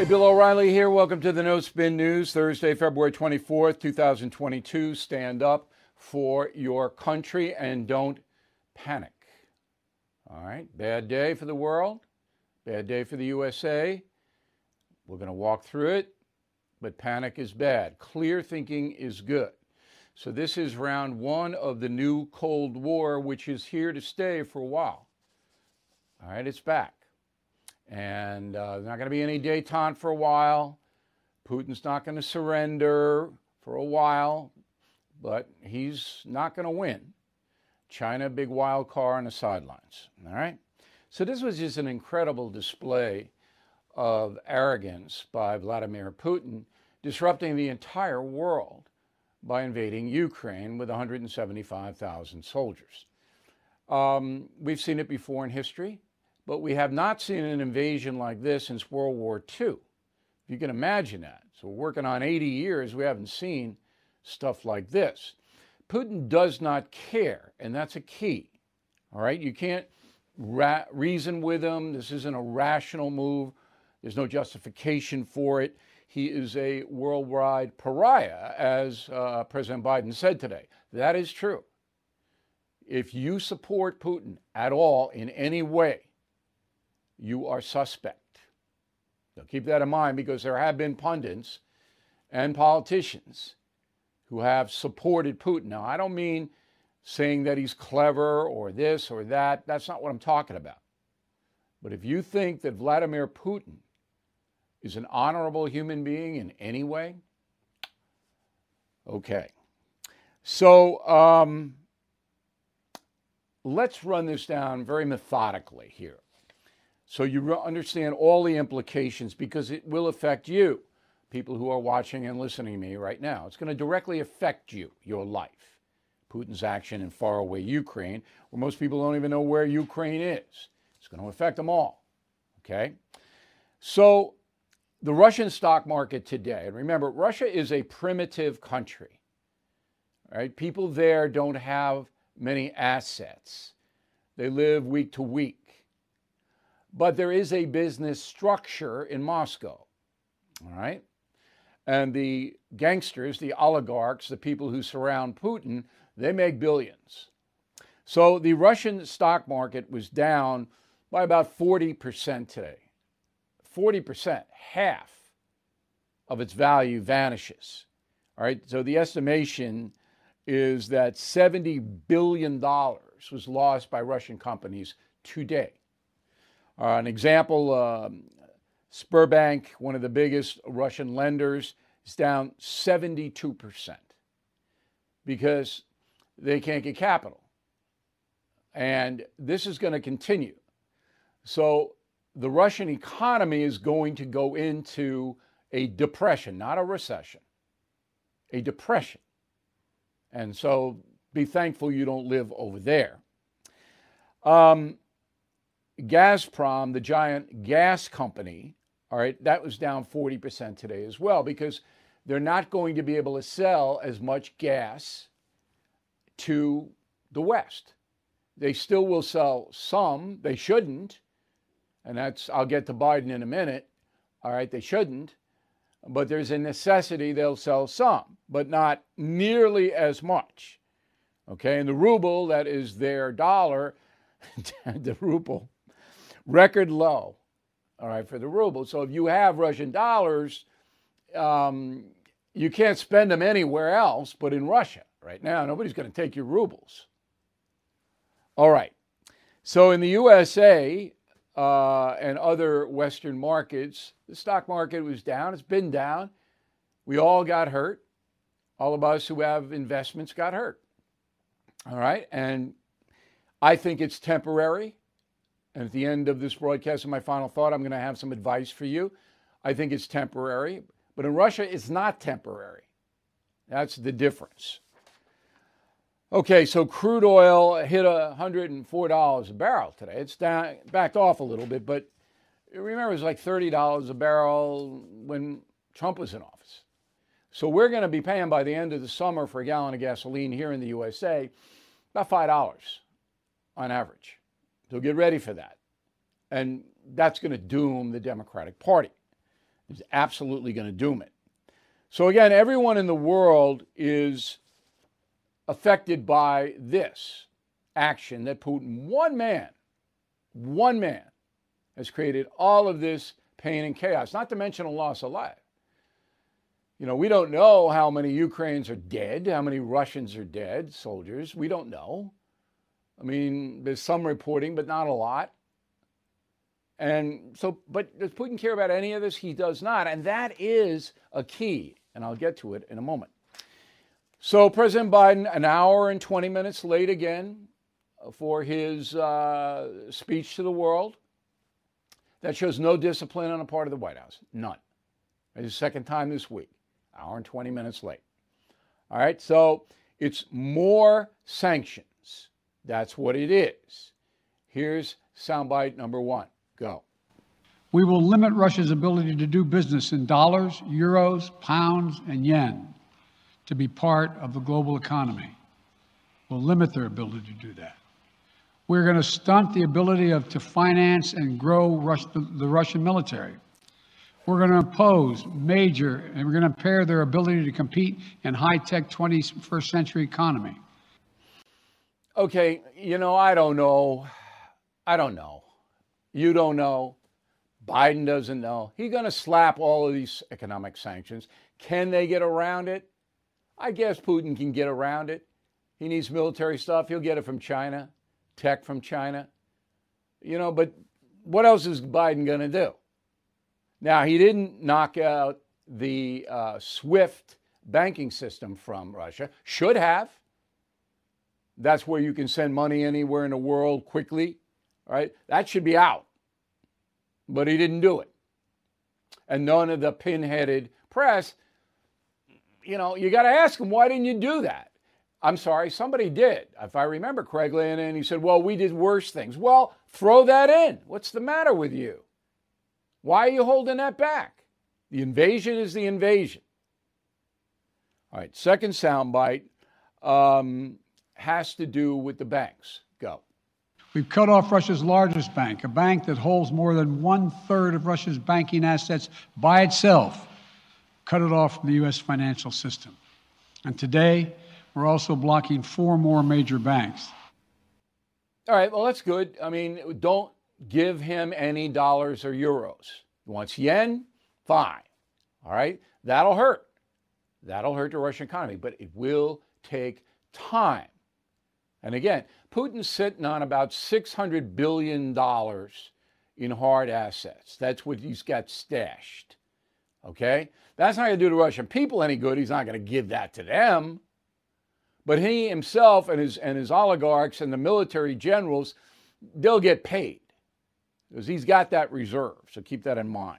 Hey, Bill O'Reilly here. Welcome to the No Spin News, Thursday, February 24th, 2022. Stand up for your country and don't panic. All right, bad day for the world, bad day for the USA. We're going to walk through it, but panic is bad. Clear thinking is good. So this is round one of the new Cold War, which is here to stay for a while. All right, it's back. And there's not going to be any détente for a while. Putin's not going to surrender for a while, but he's not going to win. China, big wild card on the sidelines. All right? So this was just an incredible display of arrogance by Vladimir Putin, disrupting the entire world by invading Ukraine with 175,000 soldiers. We've seen it before in history. But we have not seen an invasion like this since World War II. If you can imagine that. So we're working on 80 years, we haven't seen stuff like this. Putin does not care, and that's a key. All right? You can't reason with him. This isn't a rational move. There's no justification for it. He is a worldwide pariah, as President Biden said today. That is true. If you support Putin at all in any way, you are suspect. Now keep that in mind, because there have been pundits and politicians who have supported Putin. Now, I don't mean saying that he's clever or this or that. That's not what I'm talking about. But if you think that Vladimir Putin is an honorable human being in any way, okay. So let's run this down very methodically here, so you understand all the implications, because it will affect you, people who are watching and listening to me right now. It's going to directly affect you, your life. Putin's action in faraway Ukraine, where most people don't even know where Ukraine is. It's going to affect them all, okay? So the Russian stock market today, and remember, Russia is a primitive country, right? People there don't have many assets. They live week to week. But there is a business structure in Moscow, all right? And the gangsters, the oligarchs, the people who surround Putin, they make billions. So the Russian stock market was down by about 40% today. 40%, half of its value vanishes, all right? So the estimation is that $70 billion was lost by Russian companies today. An example, Sberbank, one of the biggest Russian lenders, is down 72% because they can't get capital. And this is going to continue. So the Russian economy is going to go into a depression, not a recession, a depression. And so be thankful you don't live over there. Gazprom, the giant gas company, all right, that was down 40% today as well, because they're not going to be able to sell as much gas to the West. They still will sell some. They shouldn't. And I'll get to Biden in a minute. All right, they shouldn't. But there's a necessity they'll sell some, but not nearly as much. Okay, and the ruble, that is their dollar, the ruble, record low, all right, for the ruble. So if you have Russian dollars, you can't spend them anywhere else but in Russia right now. Nobody's going to take your rubles. All right. So in the USA and other Western markets, the stock market was down. It's been down. We all got hurt. All of us who have investments got hurt. All right. And I think it's temporary. And at the end of this broadcast, in my final thought, I'm going to have some advice for you. I think it's temporary. But in Russia, it's not temporary. That's the difference. Okay, so crude oil hit $104 a barrel today. It's down, backed off a little bit, but remember, it was like $30 a barrel when Trump was in office. So we're going to be paying by the end of the summer for a gallon of gasoline here in the USA about $5 on average. So get ready for that. And that's going to doom the Democratic Party. It's absolutely going to doom it. So again, everyone in the world is affected by this action that Putin, one man, has created all of this pain and chaos, not to mention a loss of life. You know, we don't know how many Ukrainians are dead, how many Russians are dead, soldiers. We don't know. I mean, there's some reporting, but not a lot. And so, but does Putin care about any of this? He does not. And that is a key. And I'll get to it in a moment. So President Biden, an hour and 20 minutes late again for his speech to the world. That shows no discipline on the part of the White House. None. It's the second time this week. Hour and 20 minutes late. All right, so it's more sanctions. That's what it is. Here's soundbite number one. Go. We will limit Russia's ability to do business in dollars, euros, pounds, and yen to be part of the global economy. We'll limit their ability to do that. We're going to stunt the ability to finance and grow the Russian military. We're going to impose and we're going to impair their ability to compete in high-tech 21st century economy. Okay, you know, I don't know. You don't know. Biden doesn't know. He's going to slap all of these economic sanctions. Can they get around it? I guess Putin can get around it. He needs military stuff. He'll get it from China, tech from China. You know, but what else is Biden going to do? Now, he didn't knock out the SWIFT banking system from Russia. Should have. That's where you can send money anywhere in the world quickly, right? That should be out. But he didn't do it. And none of the pinheaded press, you know, you got to ask him, why didn't you do that? I'm sorry, somebody did, if I remember correctly. And he said, well, we did worse things. Well, throw that in. What's the matter with you? Why are you holding that back? The invasion is the invasion. All right, second soundbite has to do with the banks. Go. We've cut off Russia's largest bank, a bank that holds more than 1/3 of Russia's banking assets by itself. Cut it off from the U.S. financial system. And today, we're also blocking 4 more major banks. All right, well, that's good. I mean, don't give him any dollars or euros. He wants yen, fine. All right, that'll hurt. That'll hurt the Russian economy, but it will take time. And again, Putin's sitting on about $600 billion in hard assets. That's what he's got stashed. Okay? That's not going to do the Russian people any good. He's not going to give that to them. But he himself and his oligarchs and the military generals, they'll get paid because he's got that reserve. So keep that in mind.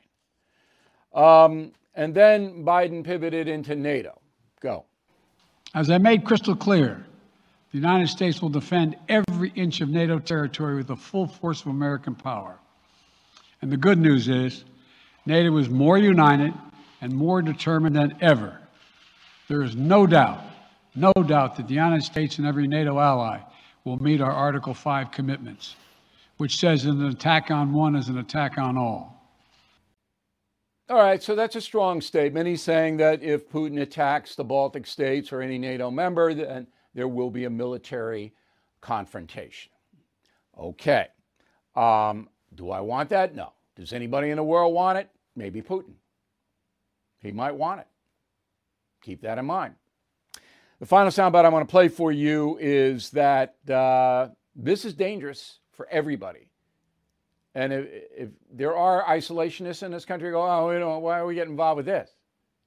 And then Biden pivoted into NATO. Go. As I made crystal clear, the United States will defend every inch of NATO territory with the full force of American power. And the good news is, NATO is more united and more determined than ever. There is no doubt that the United States and every NATO ally will meet our Article 5 commitments, which says an attack on one is an attack on all. All right, so that's a strong statement. He's saying that if Putin attacks the Baltic states or any NATO member, then there will be a military confrontation. Okay. Do I want that? No. Does anybody in the world want it? Maybe Putin. He might want it. Keep that in mind. The final soundbite I want to play for you is that this is dangerous for everybody. And if there are isolationists in this country, go, oh, you know, why are we getting involved with this?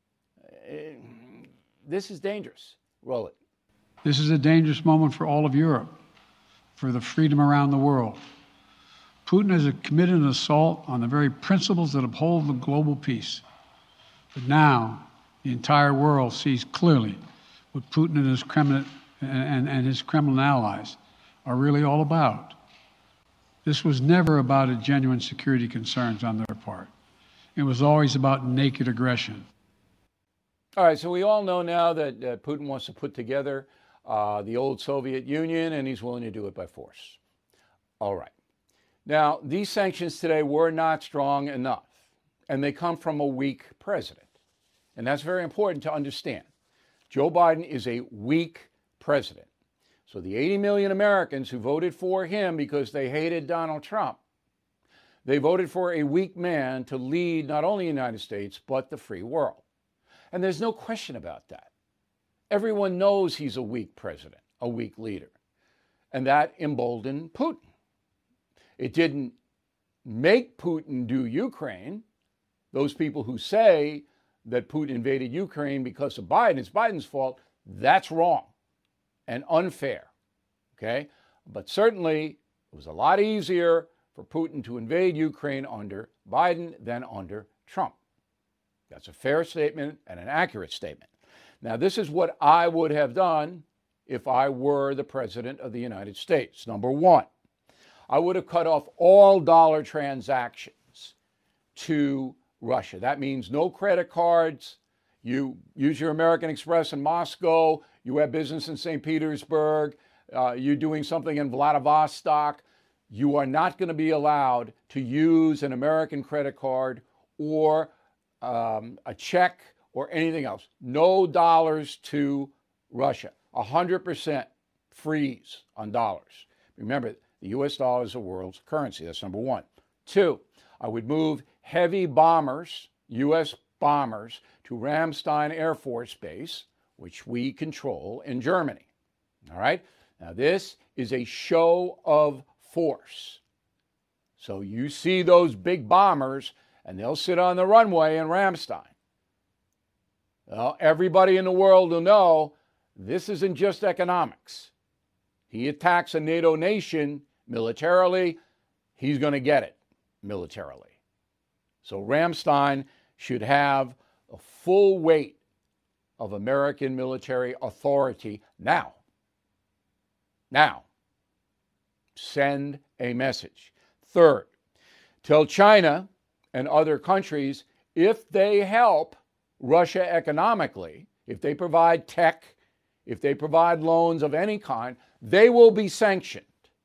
This is dangerous. Roll it. This is a dangerous moment for all of Europe, for the freedom around the world. Putin has committed an assault on the very principles that uphold the global peace. But now, the entire world sees clearly what Putin and his Kremlin allies are really all about. This was never about a genuine security concerns on their part. It was always about naked aggression. All right, so we all know now that Putin wants to put together the old Soviet Union, and he's willing to do it by force. All right. Now, these sanctions today were not strong enough. and they come from a weak president. And that's very important to understand. Joe Biden is a weak president. So the 80 million Americans who voted for him because they hated Donald Trump, they voted for a weak man to lead not only the United States, but the free world. And there's no question about that. Everyone knows he's a weak president, a weak leader. And that emboldened Putin. It didn't make Putin do Ukraine. Those people who say that Putin invaded Ukraine because of Biden, it's Biden's fault, that's wrong and unfair, okay? But certainly it was a lot easier for Putin to invade Ukraine under Biden than under Trump. That's a fair statement and an accurate statement. Now, this is what I would have done if I were the president of the United States. Number one, I would have cut off all dollar transactions to Russia. That means no credit cards. You use your American Express in Moscow. You have business in St. Petersburg. You're doing something in Vladivostok. You are not going to be allowed to use an American credit card or a check or anything else. No dollars to Russia. 100% freeze on dollars. Remember, the U.S. dollar is the world's currency. That's number one. Two, I would move heavy bombers, U.S. bombers, to Ramstein Air Force Base, which we control in Germany. All right? Now, this is a show of force. So you see those big bombers, and they'll sit on the runway in Ramstein. Well, everybody in the world will know this isn't just economics. He attacks a NATO nation militarily, he's going to get it militarily. So Ramstein should have a full weight of American military authority now. Now, send a message. Third, tell China and other countries if they help Russia economically, if they provide tech, if they provide loans of any kind, they will be sanctioned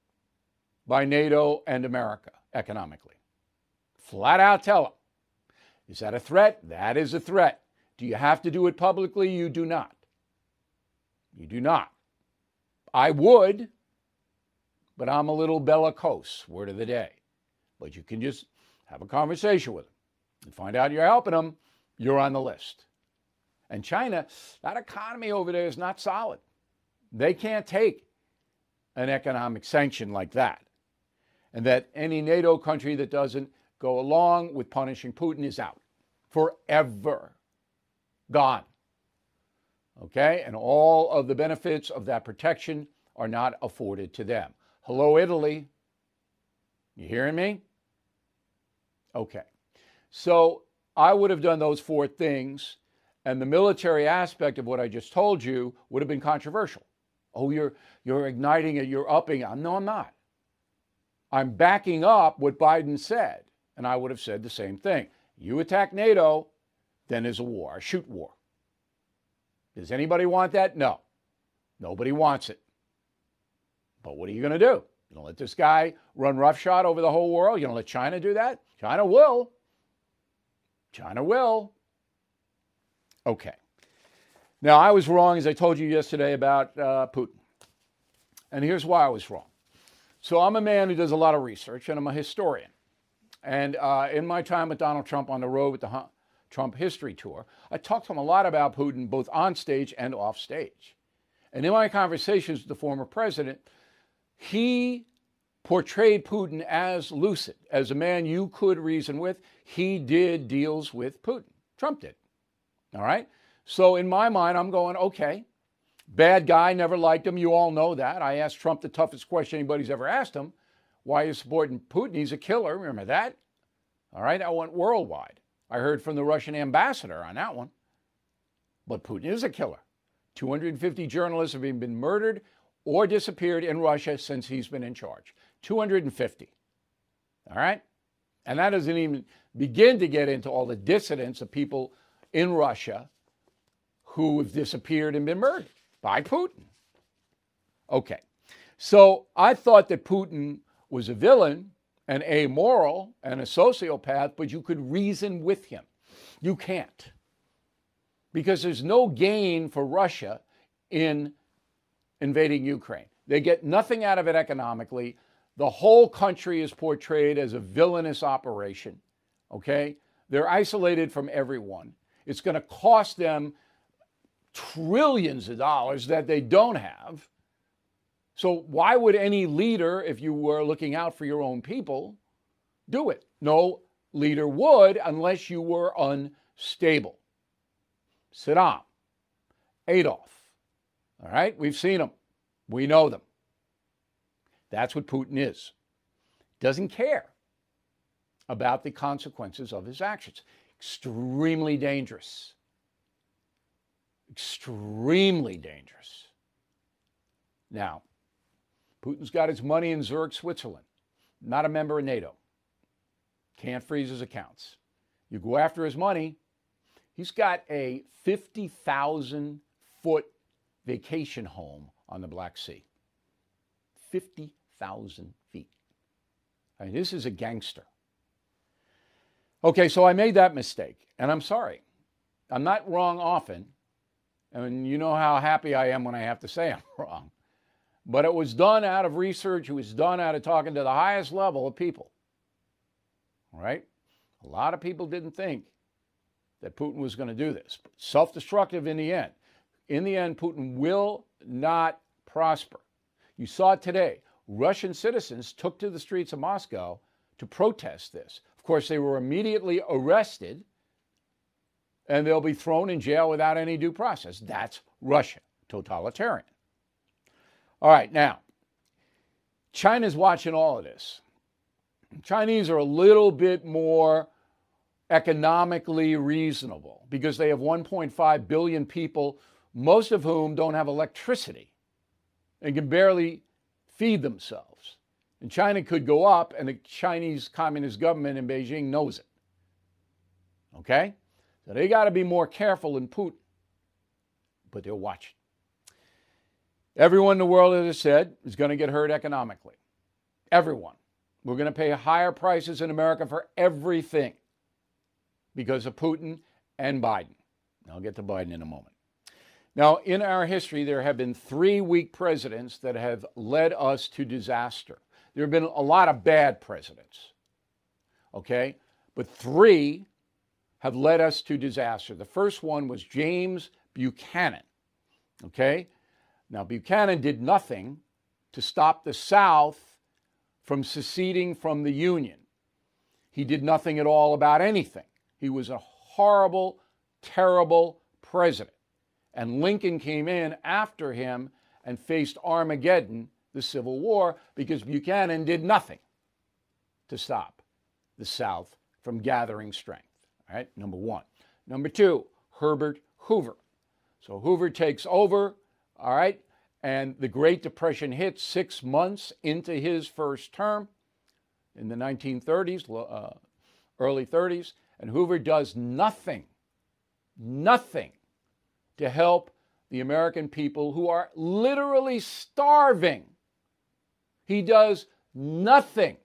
by NATO and America economically. Flat out tell them. Is that a threat? That is a threat. Do you have to do it publicly? You do not. You do not. I would, but I'm a little bellicose, word of the day. But you can just have a conversation with them and find out you're helping them, you're on the list. And China, that economy over there is not solid. They can't take an economic sanction like that. And that any NATO country that doesn't go along with punishing Putin is out forever. Gone. Okay? And all of the benefits of that protection are not afforded to them. Hello, Italy. You hearing me? Okay. So I would have done those four things, and the military aspect of what I just told you would have been controversial. Oh, you're igniting it, you're upping it. No, I'm not. I'm backing up what Biden said, and I would have said the same thing. You attack NATO, then there's a war, a shoot war. Does anybody want that? No. Nobody wants it. But what are you going to do? You going to let this guy run roughshod over the whole world? You going to let China do that? China will. China will. Okay. Now, I was wrong, as I told you yesterday, about Putin. And here's why I was wrong. So I'm a man who does a lot of research, and I'm a historian. And in my time with Donald Trump on the road with the Trump History Tour, I talked to him a lot about Putin, both on stage and off stage. And in my conversations with the former president, he portrayed Putin as lucid, as a man you could reason with. He did deals with Putin. Trump did. All right? So in my mind, I'm going, okay, bad guy, never liked him. You all know that. I asked Trump the toughest question anybody's ever asked him. Why are you supporting Putin? He's a killer. Remember that? All right? I went worldwide. I heard from the Russian ambassador on that one. But Putin is a killer. 250 journalists have been murdered or disappeared in Russia since he's been in charge. 250. All right? And that doesn't even begin to get into all the dissidents of people in Russia who have disappeared and been murdered by Putin. Okay. So I thought that Putin was a villain and amoral and a sociopath, but you could reason with him. You can't. Because there's no gain for Russia in invading Ukraine. They get nothing out of it economically. The whole country is portrayed as a villainous operation, okay? They're isolated from everyone. It's going to cost them trillions of dollars that they don't have. So why would any leader, if you were looking out for your own people, do it? No leader would unless you were unstable. Saddam, Adolf, all right? We've seen them. We know them. That's what Putin is. Doesn't care about the consequences of his actions. Extremely dangerous. Extremely dangerous. Now, Putin's got his money in Zurich, Switzerland. Not a member of NATO. Can't freeze his accounts. You go after his money, he's got a 50,000-foot vacation home on the Black Sea. 50,000 feet. I mean, this is a gangster. Okay, so I made that mistake, and I'm sorry. I'm not wrong often, and you know how happy I am when I have to say I'm wrong. But it was done out of research. It was done out of talking to the highest level of people. All right? A lot of people didn't think that Putin was going to do this. Self-destructive in the end. In the end, Putin will not prosper. You saw it today. Russian citizens took to the streets of Moscow to protest this. Of course, they were immediately arrested, and they'll be thrown in jail without any due process. That's Russia, totalitarian. All right, now, China's watching all of this. Chinese are a little bit more economically reasonable because they have 1.5 billion people, most of whom don't have electricity and can barely feed themselves. And China could go up, and the Chinese Communist government in Beijing knows it. Okay? So they got to be more careful than Putin. But they're watching. Everyone in the world, as I said, is going to get hurt economically. Everyone. We're going to pay higher prices in America for everything because of Putin and Biden. I'll get to Biden in a moment. Now, in our history, there have been 3 weak presidents that have led us to disaster. There have been a lot of bad presidents, okay? But 3 have led us to disaster. The first one was James Buchanan, okay? Now, Buchanan did nothing to stop the South from seceding from the Union. He did nothing at all about anything. He was a horrible, terrible president. And Lincoln came in after him and faced Armageddon, the Civil War, because Buchanan did nothing to stop the South from gathering strength. All right, number 1. Number 2, Herbert Hoover. So Hoover takes over, all right, and the Great Depression hits 6 months into his first term in the 1930s, early 30s, and Hoover does nothing to help the American people who are literally starving. He does nothing,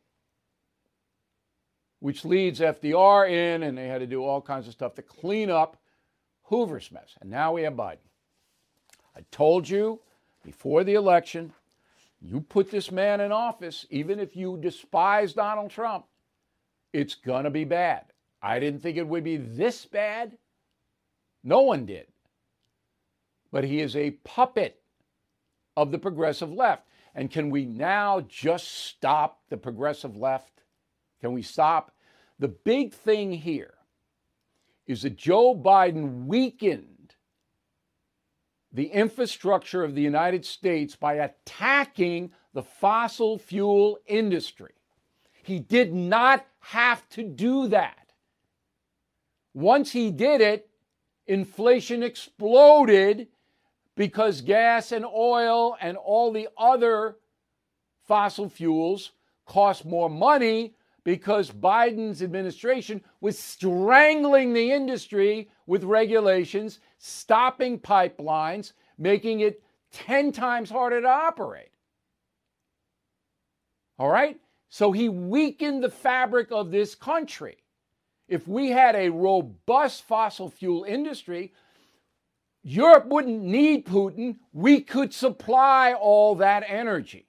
which leads FDR in, and they had to do all kinds of stuff to clean up Hoover's mess. And now we have Biden. I told you before the election, you put this man in office, even if you despise Donald Trump, it's going to be bad. I didn't think it would be this bad. No one did. But he is a puppet of the progressive left. And can we now just stop the progressive left? Can we stop? The big thing here is that Joe Biden weakened the infrastructure of the United States by attacking the fossil fuel industry. He did not have to do that. Once he did it, inflation exploded because gas and oil and all the other fossil fuels cost more money because Biden's administration was strangling the industry with regulations, stopping pipelines, making it 10 times harder to operate. All right? So he weakened the fabric of this country. If we had a robust fossil fuel industry, Europe wouldn't need Putin. We could supply all that energy.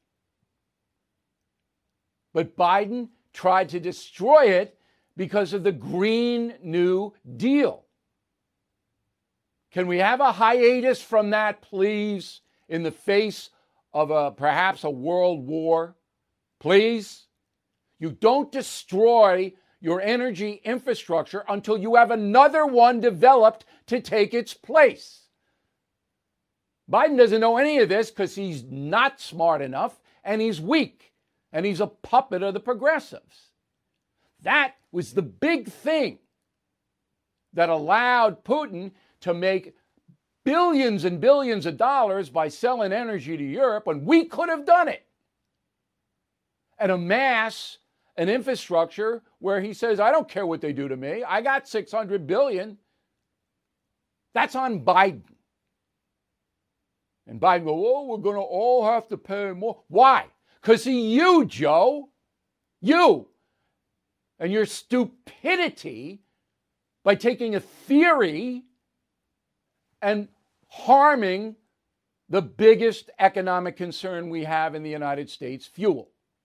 But Biden tried to destroy it because of the Green New Deal. Can we have a hiatus from that, please, in the face of perhaps a world war? Please? You don't destroy your energy infrastructure until you have another one developed to take its place. Biden doesn't know any of this because he's not smart enough and he's weak and he's a puppet of the progressives. That was the big thing that allowed Putin to make billions and billions of dollars by selling energy to Europe when we could have done it and amass an infrastructure where he says, I don't care what they do to me. I got $600 billion. That's on Biden. And Biden goes, oh, we're going to all have to pay more. Why? Because you, Joe, you, and your stupidity by taking a theory and harming the biggest economic concern we have in the United States, fuel.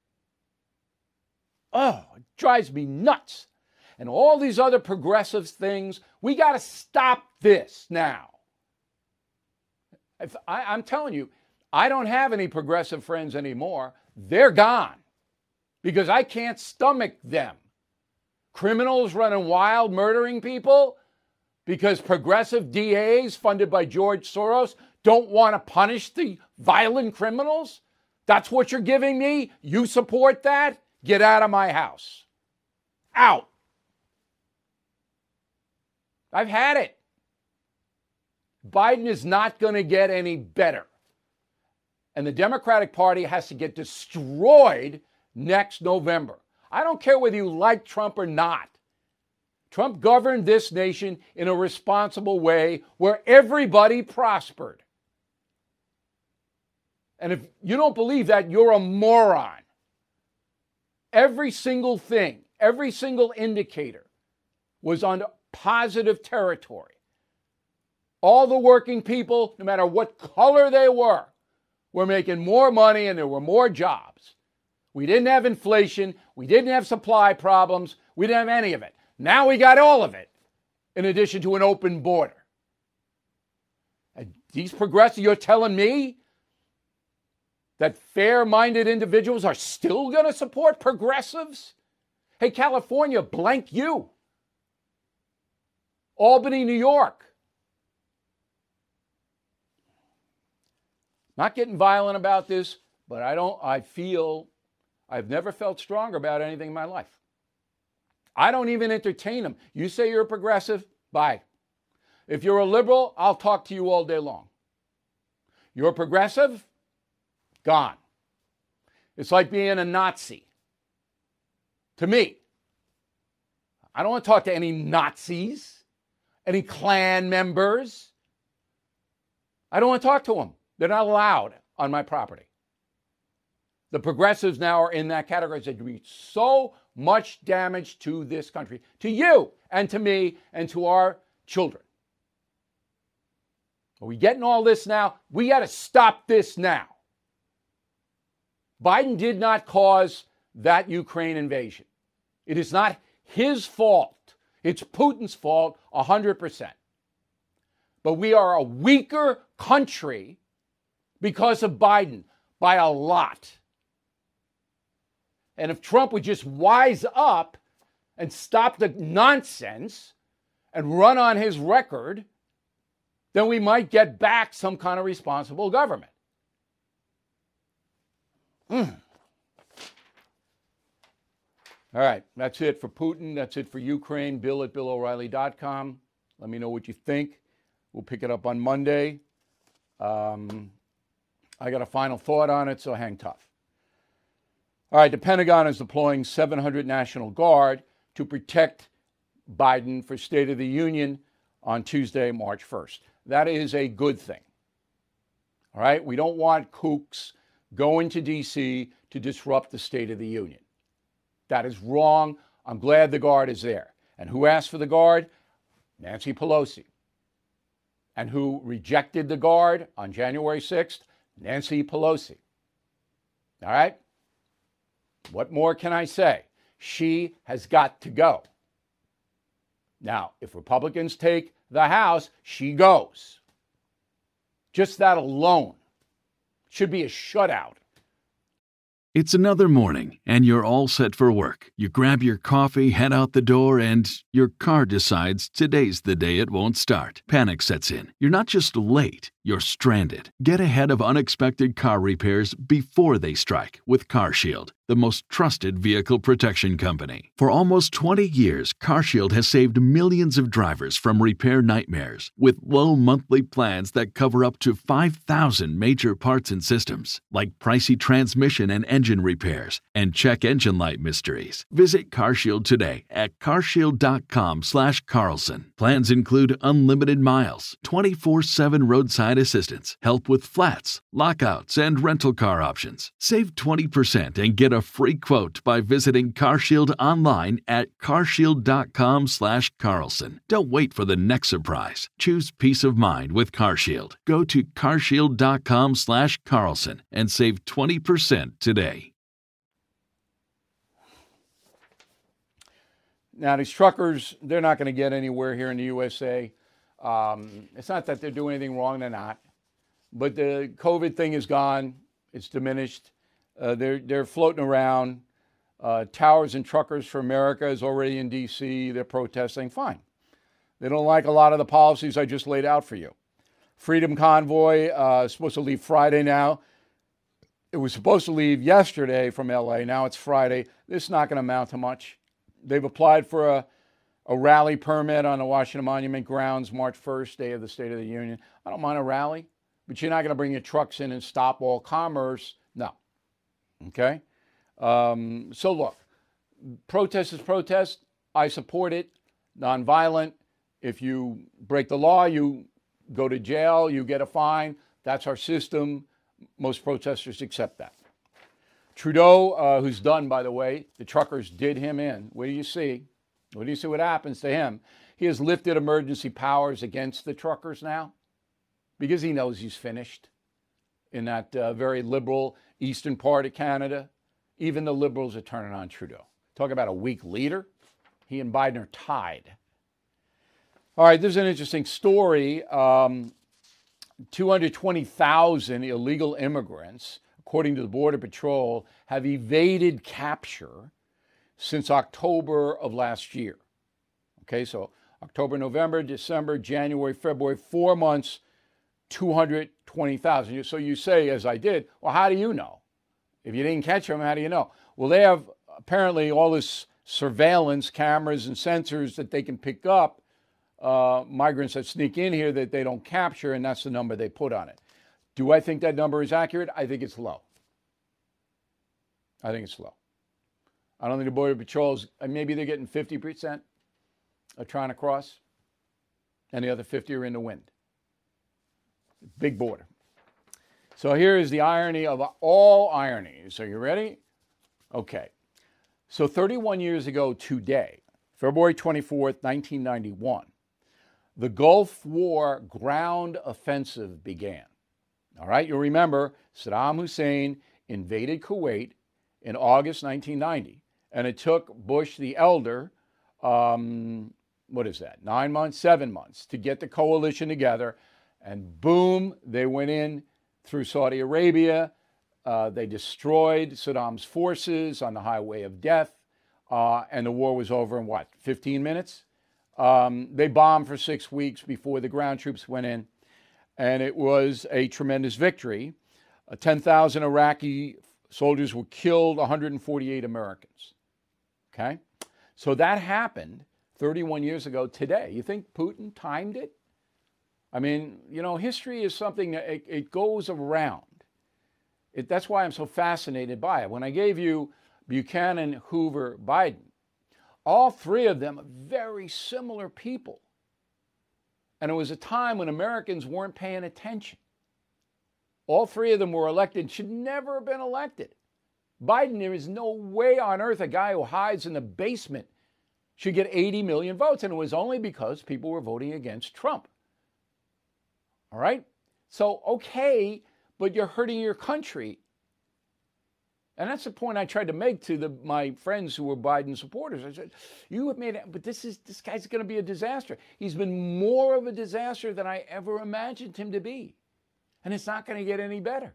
Oh, it drives me nuts. And all these other progressive things, we got to stop this now. I'm telling you, I don't have any progressive friends anymore. They're gone because I can't stomach them. Criminals running wild, murdering people because progressive DAs funded by George Soros don't want to punish the violent criminals. That's what you're giving me? You support that? Get out of my house. Out. I've had it. Biden is not going to get any better. And the Democratic Party has to get destroyed next November. I don't care whether you like Trump or not. Trump governed this nation in a responsible way where everybody prospered. And if you don't believe that, you're a moron. Every single thing, every single indicator was on positive territory. All the working people, no matter what color they were making more money and there were more jobs. We didn't have inflation. We didn't have supply problems. We didn't have any of it. Now we got all of it, in addition to an open border. And these progressives, you're telling me that fair-minded individuals are still going to support progressives? Hey, California, blank you. Albany, New York. Not getting violent about this, but I've never felt stronger about anything in my life. I don't even entertain them. You say you're a progressive? Bye. If you're a liberal, I'll talk to you all day long. You're a progressive? Gone. It's like being a Nazi. To me. I don't want to talk to any Nazis, any Klan members. I don't want to talk to them. They're not allowed on my property. The progressives now are in that category. They do so much damage to this country, to you and to me and to our children. Are we getting all this now? We got to stop this now. Biden did not cause that Ukraine invasion. It is not his fault. It's Putin's fault 100%. But we are a weaker country because of Biden by a lot. And if Trump would just wise up and stop the nonsense and run on his record, then we might get back some kind of responsible government. All right, that's it for Putin. That's it for Ukraine. Bill at BillO'Reilly.com. Let me know what you think. We'll pick it up on Monday. I got a final thought on it, so hang tough. All right, the Pentagon is deploying 700 National Guard to protect Biden for State of the Union on Tuesday, March 1st. That is a good thing. All right, we don't want kooks going to D.C. to disrupt the State of the Union. That is wrong. I'm glad the guard is there. And who asked for the guard? Nancy Pelosi. And who rejected the guard on January 6th? Nancy Pelosi. All right? What more can I say? She has got to go. Now, if Republicans take the House, she goes. Just that alone should be a shutout. It's another morning, and you're all set for work. You grab your coffee, head out the door, and your car decides today's the day it won't start. Panic sets in. You're not just late, you're stranded. Get ahead of unexpected car repairs before they strike with CarShield, the most trusted vehicle protection company. For almost 20 years, CarShield has saved millions of drivers from repair nightmares with low monthly plans that cover up to 5,000 major parts and systems, like pricey transmission and engine repairs and check engine light mysteries. Visit CarShield today at carshield.com/Carlson. Plans include unlimited miles, 24/7 roadside assistance, help with flats, lockouts, and rental car options. Save 20% and get a free quote by visiting CarShield online at carshield.com/Carlson. Don't wait for the next surprise. Choose peace of mind with CarShield. Go to carshield.com/Carlson and save 20% today. Now, these truckers, they're not going to get anywhere here in the USA. It's not that they're doing anything wrong, they're not. But the COVID thing is gone. It's diminished. They're floating around. Towers and Truckers for America is already in D.C. They're protesting. Fine. They don't like a lot of the policies I just laid out for you. Freedom Convoy is supposed to leave Friday now. It was supposed to leave yesterday from L.A. Now it's Friday. This is not going to amount to much. They've applied for a rally permit on the Washington Monument grounds March 1st, day of the State of the Union. I don't mind a rally, but you're not going to bring your trucks in and stop all commerce. No. Okay? So look, protest is protest. I support it. Nonviolent. If you break the law, you go to jail, you get a fine. That's our system. Most protesters accept that. Trudeau, who's done, by the way, the truckers did him in. What do you see? What do you see what happens to him? He has lifted emergency powers against the truckers now because he knows he's finished in that very liberal eastern part of Canada. Even the liberals are turning on Trudeau. Talk about a weak leader. He and Biden are tied. All right, this is an interesting story. 220,000 illegal immigrants, according to the Border Patrol, have evaded capture since October of last year. Okay, so October, November, December, January, February, 4 months, 220,000. So you say, as I did, well, how do you know? If you didn't catch them, how do you know? Well, they have apparently all this surveillance cameras and sensors that they can pick up migrants that sneak in here that they don't capture, and that's the number they put on it. Do I think that number is accurate? I think it's low. I think it's low. I don't think the Border Patrol's, maybe they're getting 50% are trying to cross, and the other 50 are in the wind. Big border. So here is the irony of all ironies. Are you ready? Okay. So 31 years ago today, February 24th, 1991, the Gulf War ground offensive began. All right, you'll remember Saddam Hussein invaded Kuwait in August 1990, and it took Bush the Elder, 9 months, 7 months to get the coalition together, and boom, they went in through Saudi Arabia. They destroyed Saddam's forces on the highway of death, and the war was over in 15 minutes? They bombed for 6 weeks before the ground troops went in, and it was a tremendous victory. 10,000 Iraqi soldiers were killed, 148 Americans. Okay? So that happened 31 years ago today. You think Putin timed it? I mean, history is something that it goes around. That's why I'm so fascinated by it. When I gave you Buchanan, Hoover, Biden, all three of them are very similar people. And it was a time when Americans weren't paying attention. All three of them were elected, should never have been elected. Biden, there is no way on earth a guy who hides in the basement should get 80 million votes. And it was only because people were voting against Trump. All right? So, okay, but you're hurting your country. And that's the point I tried to make to my friends who were Biden supporters. I said, you have made it, but this guy's going to be a disaster. He's been more of a disaster than I ever imagined him to be. And it's not going to get any better.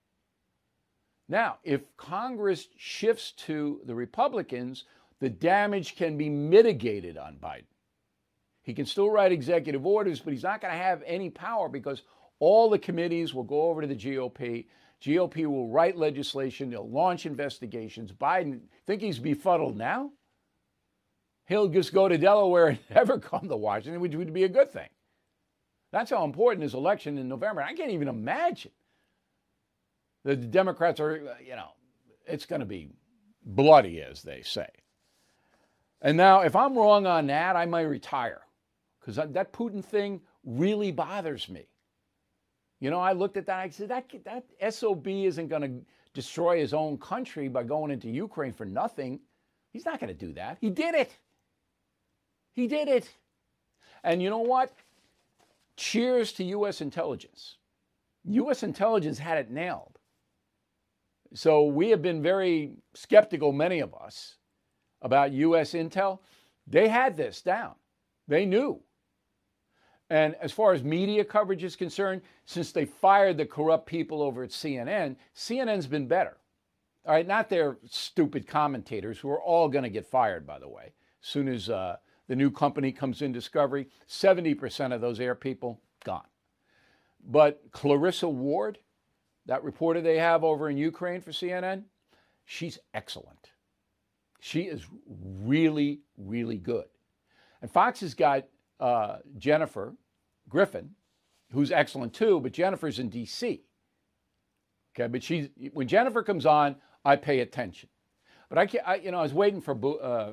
Now, if Congress shifts to the Republicans, the damage can be mitigated on Biden. He can still write executive orders, but he's not going to have any power because all the committees will go over to the GOP. GOP will write legislation. They'll launch investigations. Biden, think he's befuddled now? He'll just go to Delaware and never come to Washington, which would be a good thing. That's how important his election in November. I can't even imagine. The Democrats are, it's going to be bloody, as they say. And now, if I'm wrong on that, I might retire because that Putin thing really bothers me. I looked at that. I said, that SOB isn't going to destroy his own country by going into Ukraine for nothing. He's not going to do that. He did it. He did it. And you know what? Cheers to U.S. intelligence. U.S. intelligence had it nailed. So we have been very skeptical, many of us, about U.S. intel. They had this down. They knew. And as far as media coverage is concerned, since they fired the corrupt people over at CNN, CNN's been better. All right, not their stupid commentators, who are all going to get fired, by the way. As soon as the new company comes in, Discovery, 70% of those air people, gone. But Clarissa Ward, that reporter they have over in Ukraine for CNN, she's excellent. She is really, really good. And Fox has got Jennifer Griffin, who's excellent too, but Jennifer's in D.C. Okay, but when Jennifer comes on, I pay attention. But I was waiting for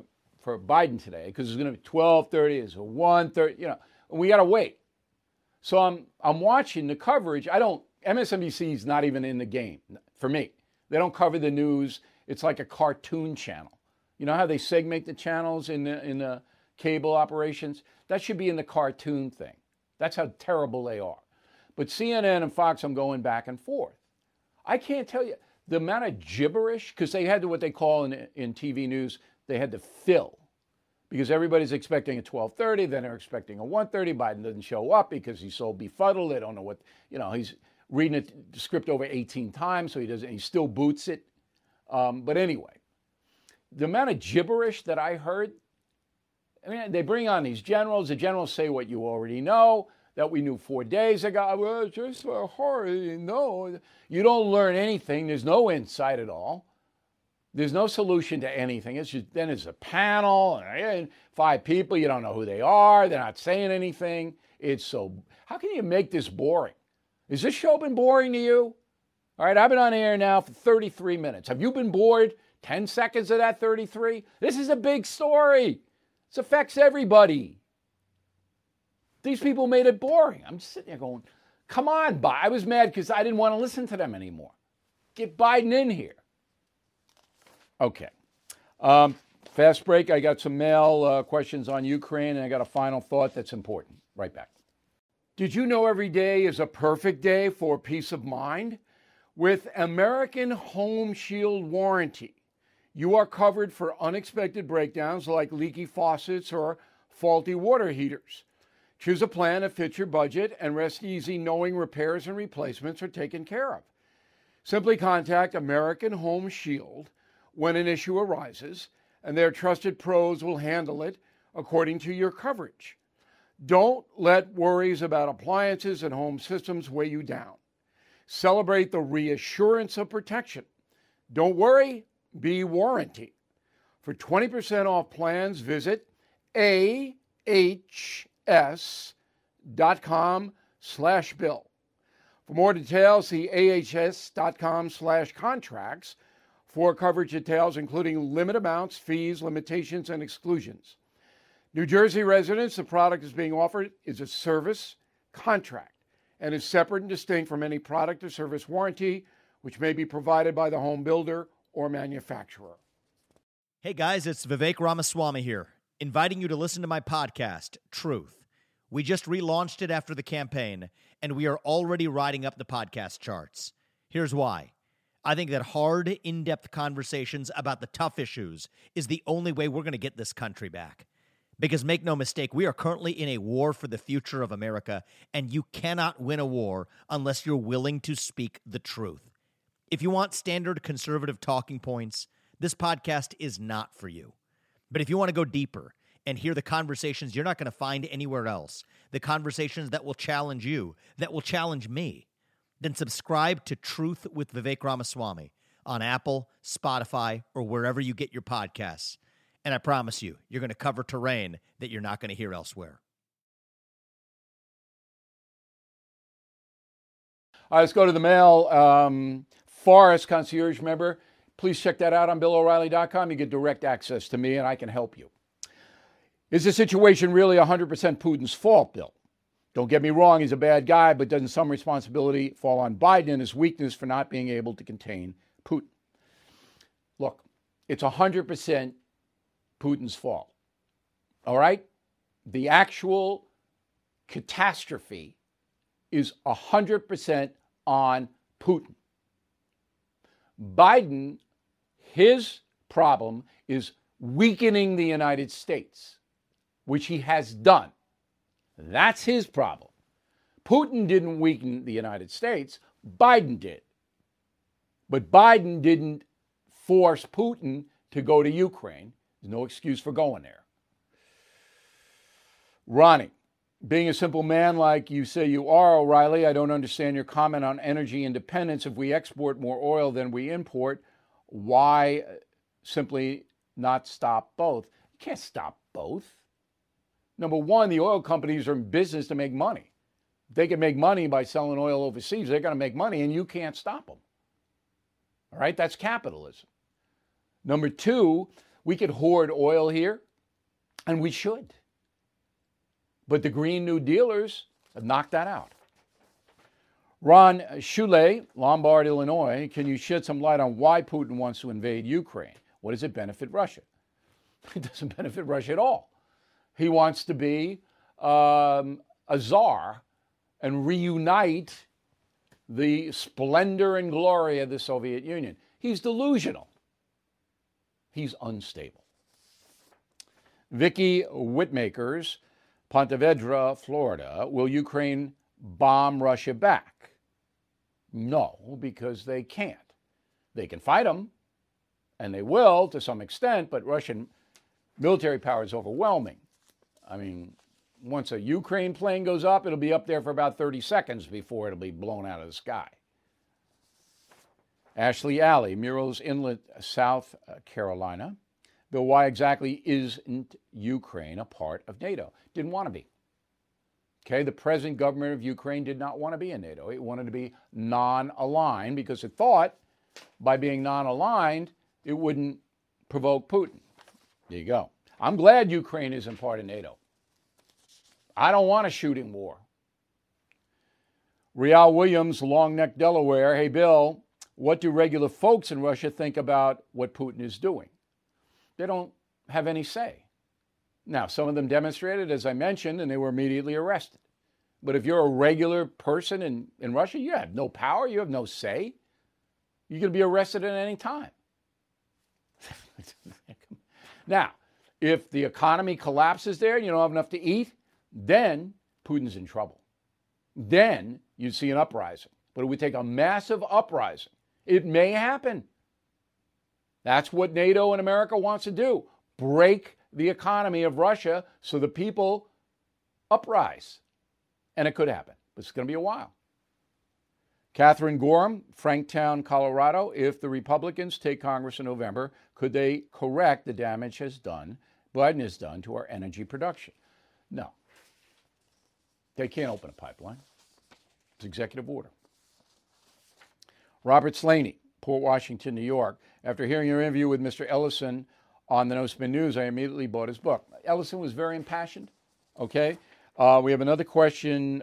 Biden today because it's going to be 12:30, it's 1:30, and we got to wait. So I'm watching the coverage. MSNBC is not even in the game for me. They don't cover the news. It's like a cartoon channel. You know how they segment the channels in the cable operations? That should be in the cartoon thing. That's how terrible they are. But CNN and Fox, I'm going back and forth. I can't tell you the amount of gibberish, because they had what they call in TV news, they had to fill. Because everybody's expecting a 12:30, then they're expecting a 1:30. Biden doesn't show up because he's so befuddled. They don't know what, he's reading the script over 18 times, so he still boots it. But anyway, the amount of gibberish that I heard, they bring on these generals. The generals say what you already know, that we knew 4 days ago. Well, it's just so hard, You don't learn anything. There's no insight at all. There's no solution to anything. It's just, then it's a panel, and 5 people, you don't know who they are. They're not saying anything. How can you make this boring? Has this show been boring to you? All right, I've been on air now for 33 minutes. Have you been bored 10 seconds of that 33? This is a big story. This affects everybody. These people made it boring. I'm just sitting there going, come on, Biden. I was mad because I didn't want to listen to them anymore. Get Biden in here. Okay. Fast break. I got some mail questions on Ukraine, and I got a final thought that's important. Right back. Did you know every day is a perfect day for peace of mind? With American Home Shield Warranty, you are covered for unexpected breakdowns like leaky faucets or faulty water heaters. Choose a plan that fits your budget and rest easy knowing repairs and replacements are taken care of. Simply contact American Home Shield when an issue arises, and their trusted pros will handle it according to your coverage. Don't let worries about appliances and home systems weigh you down. Celebrate the reassurance of protection. Don't worry, be warranty. For 20% off plans, visit ahs.com/bill. For more details, see ahs.com/contracts for coverage details, including limit amounts, fees, limitations, and exclusions. New Jersey residents, the product is being offered is a service contract and is separate and distinct from any product or service warranty, which may be provided by the home builder or manufacturer. Hey guys, it's Vivek Ramaswamy here, inviting you to listen to my podcast, Truth. We just relaunched it after the campaign, and we are already riding up the podcast charts. Here's why. I think that hard, in-depth conversations about the tough issues is the only way we're going to get this country back. Because make no mistake, we are currently in a war for the future of America, and you cannot win a war unless you're willing to speak the truth. If you want standard conservative talking points, this podcast is not for you. But if you want to go deeper and hear the conversations you're not going to find anywhere else, the conversations that will challenge you, that will challenge me, then subscribe to Truth with Vivek Ramaswamy on Apple, Spotify, or wherever you get your podcasts. And I promise you, you're going to cover terrain that you're not going to hear elsewhere. All right, let's go to the mail. Forrest, concierge member. Please check that out on BillO'Reilly.com. You get direct access to me, and I can help you. Is the situation really 100% Putin's fault, Bill? Don't get me wrong, he's a bad guy, but doesn't some responsibility fall on Biden and his weakness for not being able to contain Putin? Look, it's 100% Putin's fault. All right? The actual catastrophe is 100% on Putin. Biden, his problem is weakening the United States, which he has done. That's his problem. Putin didn't weaken the United States, Biden did. But Biden didn't force Putin to go to Ukraine. There's no excuse for going there. Ronnie, being a simple man like you say you are, O'Reilly, I don't understand your comment on energy independence. If we export more oil than we import, why simply not stop both? You can't stop both. Number one, the oil companies are in business to make money. If they can make money by selling oil overseas, they're going to make money, and you can't stop them. All right? That's capitalism. Number two, we could hoard oil here, and we should. But the Green New Dealers have knocked that out. Ron Shule, Lombard, Illinois, can you shed some light on why Putin wants to invade Ukraine? What does it benefit Russia? It doesn't benefit Russia at all. He wants to be a czar and reunite the splendor and glory of the Soviet Union. He's delusional. He's unstable. Vicky Whitmakers, Ponte Vedra, Florida. Will Ukraine bomb Russia back? No, because they can't. They can fight them, and they will to some extent, but Russian military power is overwhelming. I mean, once a Ukraine plane goes up, it'll be up there for about 30 seconds before it'll be blown out of the sky. Ashley Alley, Murrells Inlet, South Carolina. Bill, why exactly isn't Ukraine a part of NATO? Didn't want to be. Okay, the present government of Ukraine did not want to be in NATO. It wanted to be non-aligned because it thought by being non-aligned, it wouldn't provoke Putin. There you go. I'm glad Ukraine isn't part of NATO. I don't want a shooting war. Rial Williams, Long Neck, Delaware. Hey, Bill, what do regular folks in Russia think about what Putin is doing? They don't have any say. Now, some of them demonstrated, as I mentioned, and they were immediately arrested. But if you're a regular person in Russia, you have no power, you have no say. You can be arrested at any time. Now, if the economy collapses there and you don't have enough to eat, then Putin's in trouble. Then you'd see an uprising. But it would take a massive uprising. It may happen. That's what NATO and America wants to do. Break the economy of Russia so the people uprise. And it could happen, but it's going to be a while. Catherine Gorham, Franktown, Colorado. If the Republicans take Congress in November, could they correct the damage Biden has done to our energy production? No. They can't open a pipeline. It's executive order. Robert Slaney, Port Washington, New York. After hearing your interview with Mr. Ellison on the No Spin News, I immediately bought his book. Ellison was very impassioned. Okay. We have another question.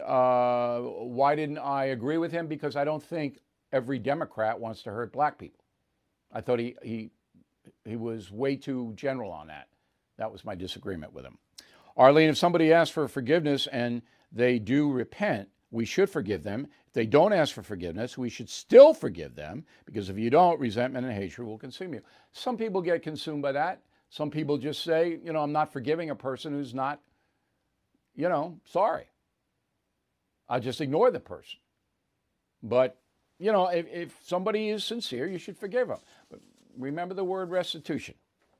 Why didn't I agree with him? Because I don't think every Democrat wants to hurt black people. I thought he was way too general on that. That was my disagreement with him. Arlene, if somebody asks for forgiveness and they do repent, we should forgive them. If they don't ask for forgiveness, we should still forgive them, because if you don't, resentment and hatred will consume you. Some people get consumed by that. Some people just say, I'm not forgiving a person who's not, sorry. I just ignore the person. But, if somebody is sincere, you should forgive them. But remember the word restitution.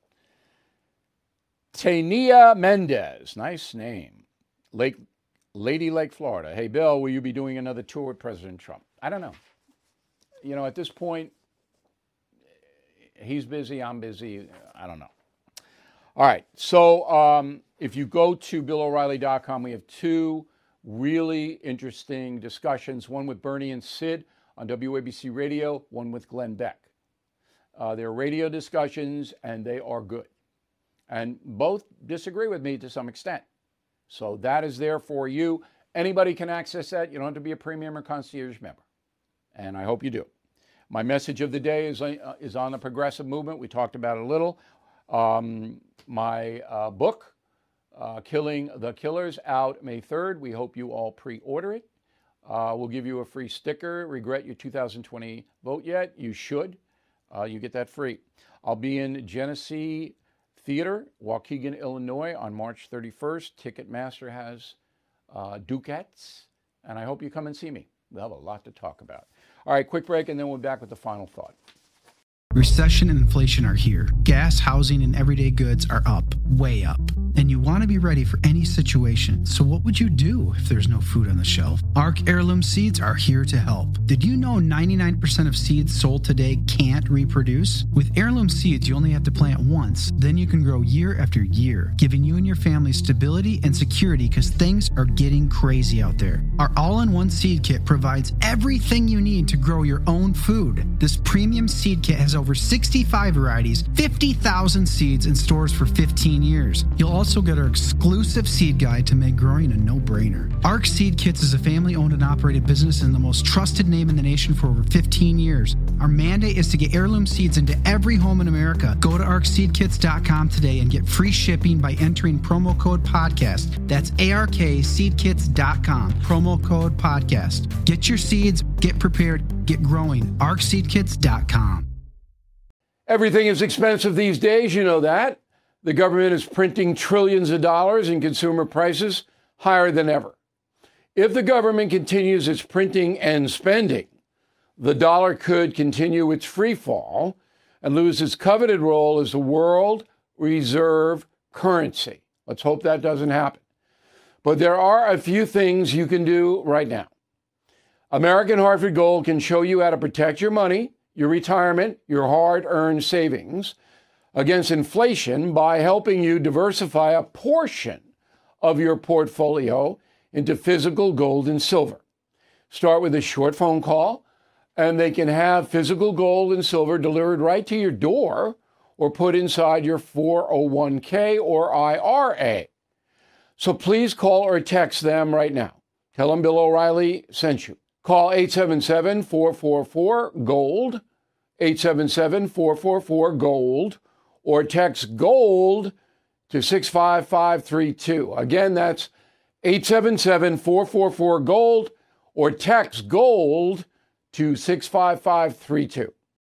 Tania Mendez, nice name. Lady Lake, Florida. Hey, Bill, will you be doing another tour with President Trump? I don't know. At this point, he's busy, I'm busy. I don't know. All right. So if you go to BillO'Reilly.com, we have two really interesting discussions, one with Bernie and Sid on WABC Radio, one with Glenn Beck. They're radio discussions, and they are good. And both disagree with me to some extent. So that is there for you. Anybody can access that. You don't have to be a premium or concierge member. And I hope you do. My message of the day is on the progressive movement. We talked about it a little. My book, Killing the Killers, out May 3rd. We hope you all pre-order it. We'll give you a free sticker. Regret your 2020 vote yet? You should. You get that free. I'll be in Genesee Theater, Waukegan, Illinois, on March 31st. Ticketmaster has ducats, and I hope you come and see me. We'll have a lot to talk about. All right, quick break, and then we'll be back with the final thought. Recession and inflation are here. Gas, housing, and everyday goods are up, way up. And you want to be ready for any situation. So what would you do if there's no food on the shelf? ARC Heirloom Seeds are here to help. Did you know 99% of seeds sold today can't reproduce? With Heirloom Seeds, you only have to plant once. Then you can grow year after year, giving you and your family stability and security because things are getting crazy out there. Our all-in-one seed kit provides everything you need to grow your own food. This premium seed kit has over 65 varieties, 50,000 seeds in stores for 15 years. You'll also get our exclusive seed guide to make growing a no-brainer. ARC Seed Kits is a family-owned and operated business and the most trusted name in the nation for over 15 years. Our mandate is to get heirloom seeds into every home in America. Go to arcseedkits.com today and get free shipping by entering promo code podcast. That's ARKseedkits.com, promo code podcast. Get your seeds, get prepared, get growing. arcseedkits.com. Everything is expensive these days, you know that. The government is printing trillions of dollars and consumer prices higher than ever. If the government continues its printing and spending, the dollar could continue its free fall and lose its coveted role as the world reserve currency. Let's hope that doesn't happen. But there are a few things you can do right now. American Hartford Gold can show you how to protect your money, your retirement, your hard-earned savings against inflation by helping you diversify a portion of your portfolio into physical gold and silver. Start with a short phone call, and they can have physical gold and silver delivered right to your door or put inside your 401k or IRA. So please call or text them right now. Tell them Bill O'Reilly sent you. Call 877-444-GOLD, 877-444-GOLD, or text GOLD to 65532. Again, that's 877-444-GOLD, or text GOLD to 65532.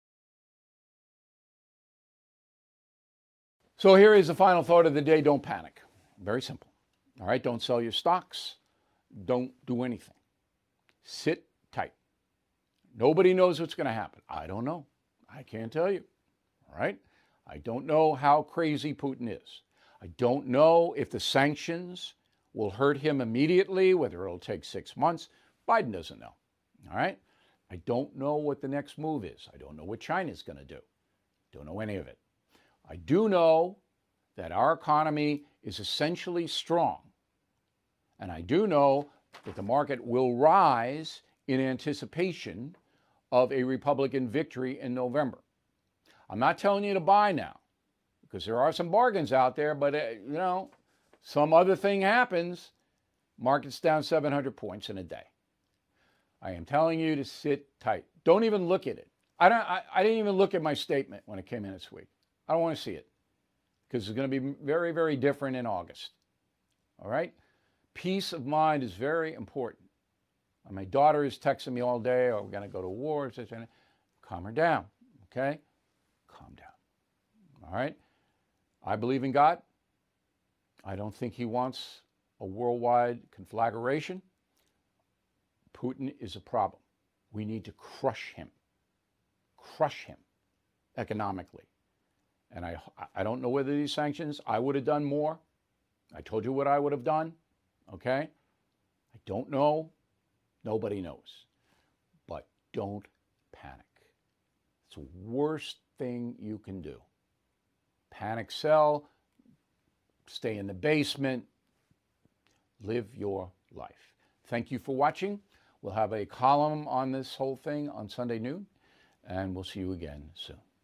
So here is the final thought of the day. Don't panic. Very simple. All right, don't sell your stocks. Don't do anything. Sit tight. Nobody knows what's going to happen. I don't know. I can't tell you. All right? I don't know how crazy Putin is. I don't know if the sanctions will hurt him immediately, whether it'll take 6 months. Biden doesn't know. All right? I don't know what the next move is. I don't know what China's going to do. Don't know any of it. I do know that our economy is essentially strong. And I do know that the market will rise in anticipation of a Republican victory in November. I'm not telling you to buy now because there are some bargains out there, but some other thing happens, market's down 700 points in a day. I am telling you to sit tight. Don't even look at it. I didn't even look at my statement when it came in this week. I don't want to see it because it's going to be very, very different in August. All right? Peace of mind is very important. My daughter is texting me all day, oh, we're going to go to war. Calm her down, okay? Calm down, all right? I believe in God. I don't think he wants a worldwide conflagration. Putin is a problem. We need to crush him economically. And I don't know whether these sanctions, I would have done more. I told you what I would have done, okay? I don't know. Nobody knows. But don't panic. It's the worst thing you can do. Panic sell, stay in the basement, live your life. Thank you for watching. We'll have a column on this whole thing on Sunday noon, and we'll see you again soon.